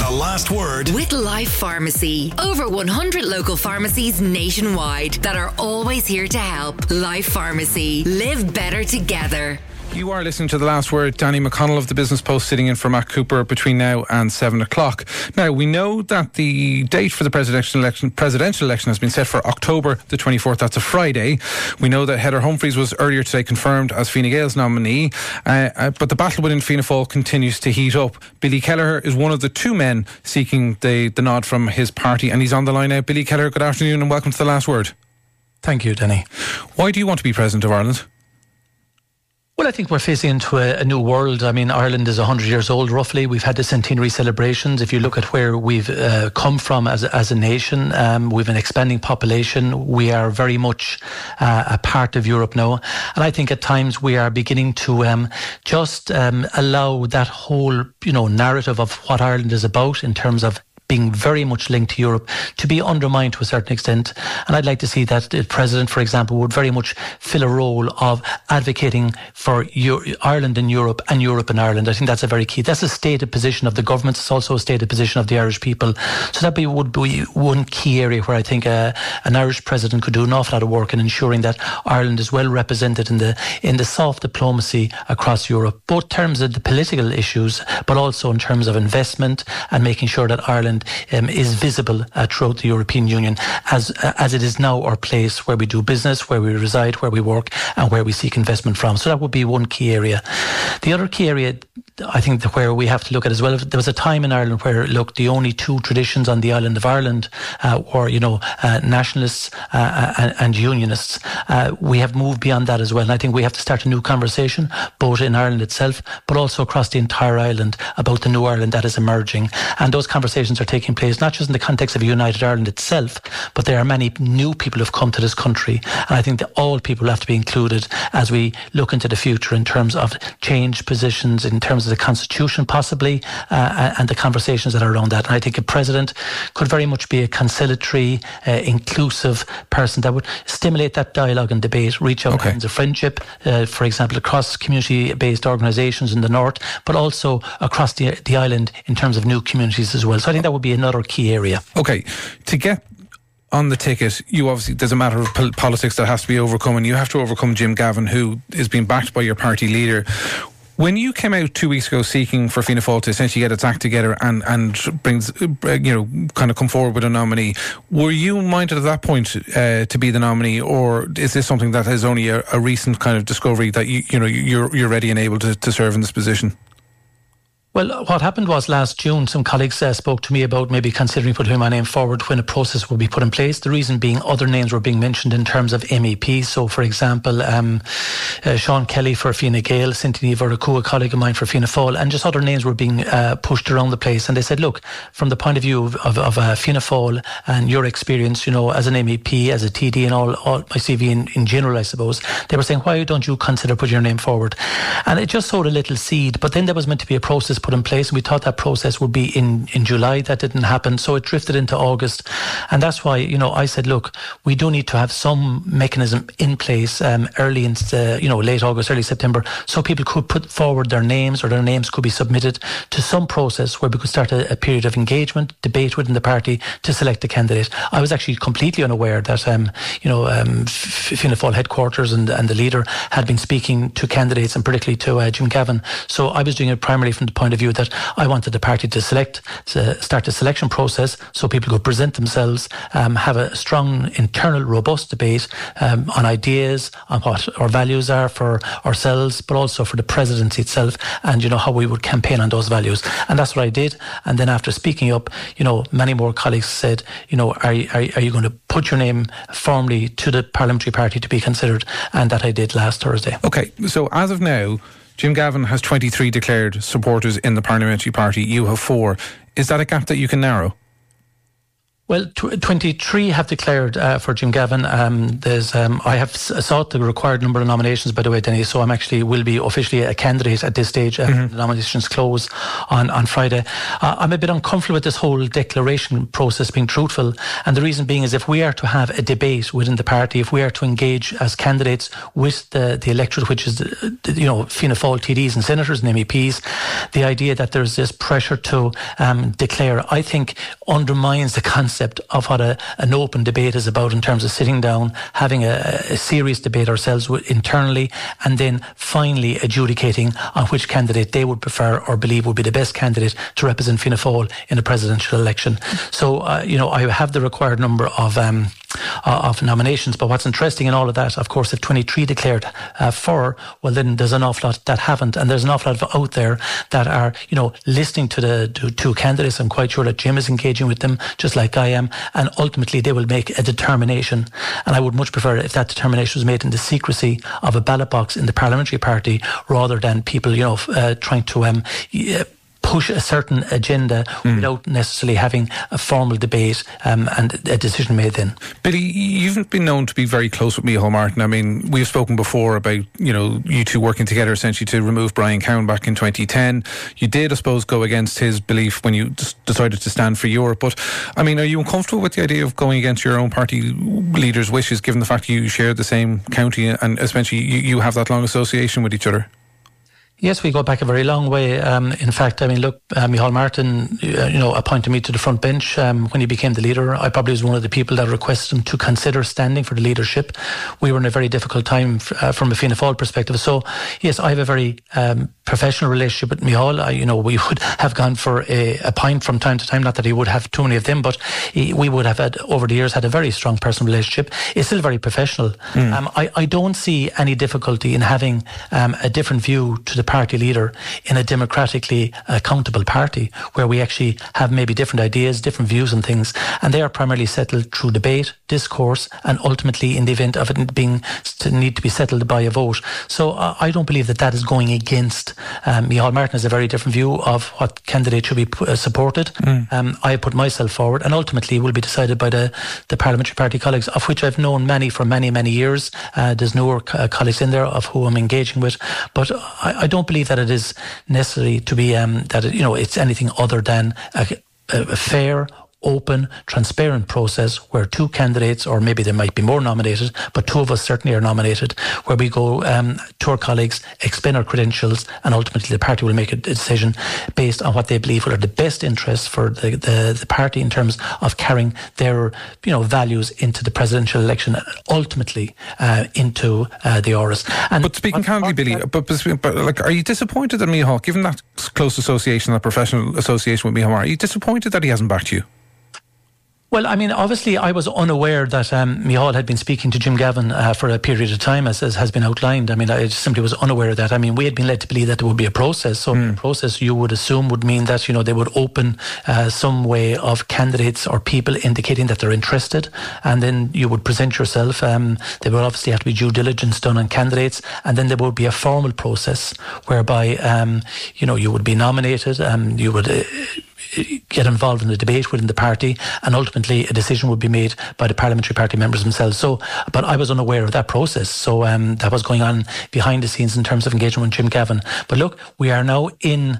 The Last Word with Life Pharmacy. Over 100 local pharmacies nationwide that are always here to help. Life Pharmacy. Live better together. You are listening to The Last Word. Danny McConnell of the Business Post sitting in for Matt Cooper between now and 7 o'clock. Now, we know that the date for the presidential election has been set for October the 24th. That's a Friday. We know that Heather Humphreys was earlier today confirmed as Fine Gael's nominee, but the battle within Fianna Fáil continues to heat up. Billy Kelleher is one of the two men seeking the nod from his party, and he's on the line now. Billy Kelleher, good afternoon and welcome to The Last Word. Thank you, Danny. Why do you want to be President of Ireland? Well, I think we're facing into a new world. I mean, Ireland is 100 years old, roughly. We've had the centenary celebrations. If you look at where we've come from as a nation, we've an expanding population. We are very much a part of Europe now. And I think at times we are beginning to just allow that whole, narrative of what Ireland is about in terms of being very much linked to Europe to be undermined to a certain extent. And I'd like to see that the President, for example, would very much fill a role of advocating for Ireland in Europe and Europe in Ireland. I think that's a very key. That's a stated position of the government. It's also a stated position of the Irish people. So that would be one key area where I think an Irish President could do an awful lot of work in ensuring that Ireland is well represented in the soft diplomacy across Europe, both in terms of the political issues, but also in terms of investment and making sure that Ireland is visible throughout the European Union as it is now our place where we do business, where we reside, where we work and where we seek investment from. So that would be one key area. The other key area, I think, where we have to look at as well, there was a time in Ireland where, the only two traditions on the island of Ireland were, nationalists and unionists. We have moved beyond that as well. And I think we have to start a new conversation, both in Ireland itself, but also across the entire island about the new Ireland that is emerging. And those conversations are taking place not just in the context of United Ireland itself, but there are many new people who have come to this country. And I think that all people have to be included as we look into the future in terms of change positions, in terms of the Constitution possibly, and the conversations that are around that. And I think a President could very much be a conciliatory, inclusive person that would stimulate that dialogue and debate, reach out lines of friendship, for example, across community-based organisations in the north, but also across the island in terms of new communities as well. So I think that would be another key area. Okay, to get on the ticket, there's a matter of politics that has to be overcome, and you have to overcome Jim Gavin, who is being backed by your party leader. When you came out 2 weeks ago seeking for Fianna Fáil to essentially get its act together and brings, kind of come forward with a nominee, were you minded at that point to be the nominee, or is this something that is only a recent kind of discovery that you're ready and able to serve in this position? Well, what happened was last June, some colleagues spoke to me about maybe considering putting my name forward when a process would be put in place. The reason being other names were being mentioned in terms of MEP. So, for example, Sean Kelly for Fine Gael, Cynthia Veracruz, a colleague of mine for Fianna Fáil, and just other names were being pushed around the place. And they said, look, from the point of view of Fianna Fáil and your experience, as an MEP, as a TD and all my CV in general, I suppose, they were saying, why don't you consider putting your name forward? And it just sowed a little seed. But then there was meant to be a process put in place, and we thought that process would be in July. That didn't happen, so it drifted into August. And that's why, I said, look, we do need to have some mechanism in place early in late August, early September, so people could put forward their names, or their names could be submitted to some process where we could start a period of engagement, debate within the party to select a candidate. I was actually completely unaware that Fianna Fáil headquarters and the leader had been speaking to candidates, and particularly to Jim Gavin. So I was doing it primarily from the point of view that I wanted the party to start the selection process so people could present themselves, have a strong internal robust debate on ideas, on what our values are for ourselves, but also for the presidency itself, and how we would campaign on those values. And that's what I did. And then after speaking up, many more colleagues said, are you going to put your name formally to the parliamentary party to be considered? And that I did last Thursday. Okay, so as of now, Jim Gavin has 23 declared supporters in the parliamentary party. You have 4. Is that a gap that you can narrow? Well, 23 have declared for Jim Gavin. I have sought the required number of nominations, by the way, Denny, so will be officially a candidate at this stage. The nominations close on Friday. I'm a bit uncomfortable with this whole declaration process, being truthful, and the reason being is if we are to have a debate within the party, if we are to engage as candidates with the electorate, which is Fianna Fáil TDs and senators and MEPs, the idea that there's this pressure to declare, I think, undermines the concept of what an open debate is about, in terms of sitting down, having a serious debate ourselves internally, and then finally adjudicating on which candidate they would prefer or believe would be the best candidate to represent Fianna Fáil in a presidential election. So, I have the required number of nominations, but what's interesting in all of that, of course, if 23 declared for, well, then there's an awful lot that haven't, and there's an awful lot out there that are, listening to the two candidates. I'm quite sure that Jim is engaging with them, just like I am, and ultimately they will make a determination. And I would much prefer if that determination was made in the secrecy of a ballot box in the parliamentary party, rather than people, trying to push a certain agenda without necessarily having a formal debate and a decision made then. Billy, you've been known to be very close with Micheál Martin. I mean, we've spoken before about, you two working together essentially to remove Brian Cowan back in 2010. You did, I suppose, go against his belief when you decided to stand for Europe. But, I mean, are you uncomfortable with the idea of going against your own party leader's wishes, given the fact you share the same county and essentially you have that long association with each other? Yes, we go back a very long way. In fact, Micheál Martin, appointed me to the front bench when he became the leader. I probably was one of the people that requested him to consider standing for the leadership. We were in a very difficult time from a Fianna Fáil perspective. So, yes, I have a very professional relationship with Micheál. We would have gone for a pint from time to time. Not that he would have too many of them, but we would have over the years had a very strong personal relationship. It's still very professional. I don't see any difficulty in having a different view to the party leader in a democratically accountable party, where we actually have maybe different ideas, different views on things, and they are primarily settled through debate, discourse, and ultimately in the event of it being to need to be settled by a vote. So I don't believe that is going against Micheál Martin. Has a very different view of what candidate should be supported. I put myself forward, and ultimately will be decided by the parliamentary party colleagues, of which I've known many for many, many years. There's newer colleagues in there of who I'm engaging with, but I don't believe that it is necessary to be it's anything other than a fair, open, transparent process where two candidates, or maybe there might be more nominated, but two of us certainly are nominated, where we go to our colleagues, explain our credentials, and ultimately the party will make a decision based on what they believe are the best interests for the party in terms of carrying their values into the presidential election and ultimately into the Áras. But speaking candidly, Billy, but are you disappointed that Micheál, given that close association, that professional association with Micheál, are you disappointed that he hasn't backed you? Well, I mean, obviously I was unaware that Micheál had been speaking to Jim Gavin for a period of time, as has been outlined. I mean, I simply was unaware of that. I mean, we had been led to believe that there would be a process. So a process, you would assume, would mean that, they would open some way of candidates or people indicating that they're interested. And then you would present yourself. There would obviously have to be due diligence done on candidates. And then there would be a formal process whereby, you would be nominated. You would get involved in the debate within the party, and ultimately a decision would be made by the parliamentary party members themselves. So, but I was unaware of that process. So that was going on behind the scenes in terms of engagement with Jim Gavin. But look, we are now in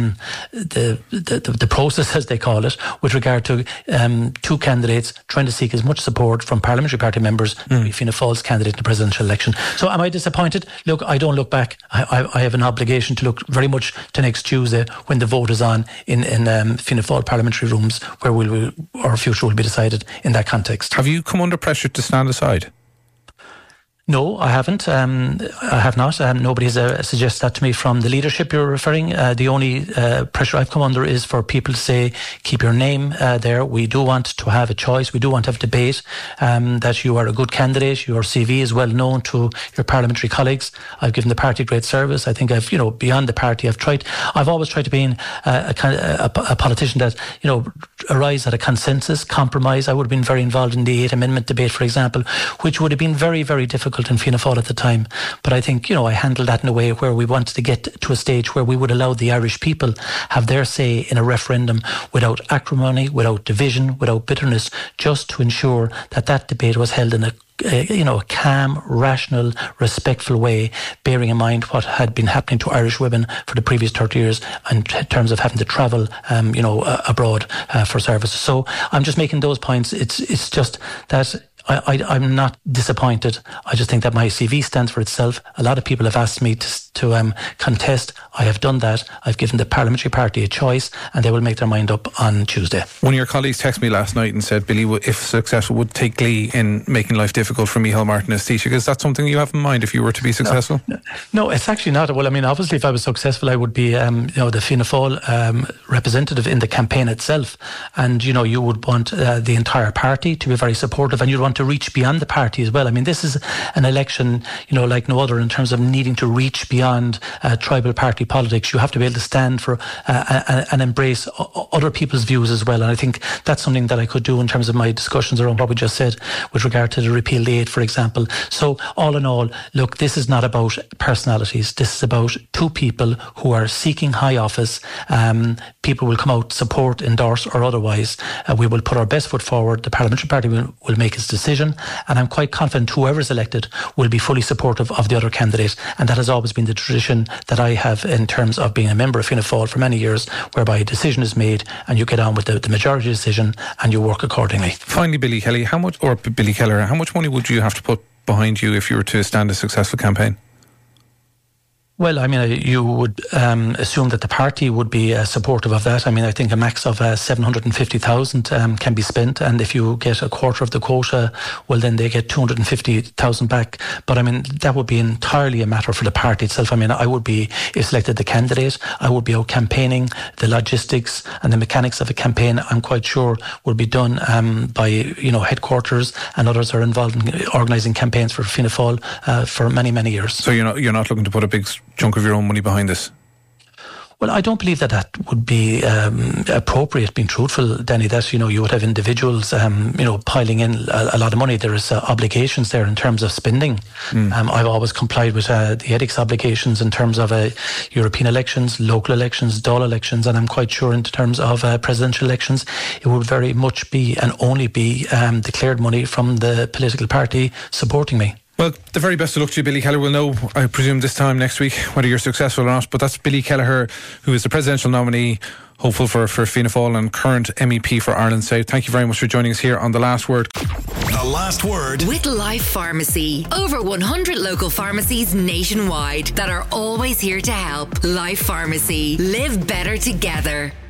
the process, as they call it, with regard to two candidates trying to seek as much support from parliamentary party members to be Fianna Fáil's candidate in the presidential election. So am I disappointed? Look, I don't look back. I have an obligation to look very much to next Tuesday when the vote is on in Fianna Fáil parliamentary rooms, where our future will be decided in that context. Have you come under pressure to stand aside? No, I haven't. I have not. Nobody has suggested that to me from the leadership you're referring. The only pressure I've come under is for people to say, keep your name there. We do want to have a choice. We do want to have debate, that you are a good candidate. Your CV is well known to your parliamentary colleagues. I've given the party great service. I think I've, beyond the party, I've always tried to be a politician that, arrives at a consensus, compromise. I would have been very involved in the 8th Amendment debate, for example, which would have been very, very difficult difficult in Fianna Fáil at the time. But I think, I handled that in a way where we wanted to get to a stage where we would allow the Irish people have their say in a referendum without acrimony, without division, without bitterness, just to ensure that debate was held in a calm, rational, respectful way, bearing in mind what had been happening to Irish women for the previous 30 years in terms of having to travel, abroad for services. So I'm just making those points. It's just that I'm not disappointed. I just think that my CV stands for itself. A lot of people have asked me to contest. I have done that. I've given the parliamentary party a choice, and they will make their mind up on Tuesday. One of your colleagues texted me last night and said Billy, if successful, would take glee in making life difficult for Micheál Martin as Taoiseach. Is that something you have in mind if you were to be successful? No, it's actually not. Well, I mean, obviously, if I was successful, I would be, the Fianna Fáil representative in the campaign itself, and you would want the entire party to be very supportive, and you'd want to reach beyond the party as well. I mean, this is an election, like no other in terms of needing to reach beyond tribal party politics. You have to be able to stand for and embrace other people's views as well. And I think that's something that I could do in terms of my discussions around what we just said with regard to the repeal date, for example. So all in all, look, this is not about personalities. This is about two people who are seeking high office. People will come out, support, endorse or otherwise. We will put our best foot forward. The parliamentary party will make its decision. And I'm quite confident whoever is elected will be fully supportive of the other candidate. And that has always been the tradition that I have in terms of being a member of Fianna Fáil for many years, whereby a decision is made and you get on with the majority decision and you work accordingly. Finally, Billy Kelly, how much money would you have to put behind you if you were to stand a successful campaign? Well, I mean, you would assume that the party would be supportive of that. I mean, I think a max of 750,000 can be spent, and if you get a quarter of the quota, well, then they get 250,000 back. But I mean, that would be entirely a matter for the party itself. I mean, I would be, if selected the candidate, I would be out campaigning. The logistics and the mechanics of a campaign, I'm quite sure, will be done by headquarters, and others are involved in organising campaigns for Fianna Fáil for many, many years. So you're not looking to put a big chunk of your own money behind this? Well, I don't believe that would be appropriate, being truthful, Danny, that, you would have individuals, piling in a lot of money. There is obligations there in terms of spending. I've always complied with the ethics obligations in terms of European elections, local elections, Dáil elections, and I'm quite sure in terms of presidential elections, it would very much be and only be declared money from the political party supporting me. Well, the very best of luck to you, Billy Kelleher. We'll know, I presume, this time next week whether you're successful or not. But that's Billy Kelleher, who is the presidential nominee, hopeful for Fianna Fáil and current MEP for Ireland South. Thank you very much for joining us here on The Last Word. The Last Word with Life Pharmacy. Over 100 local pharmacies nationwide that are always here to help. Life Pharmacy. Live better together.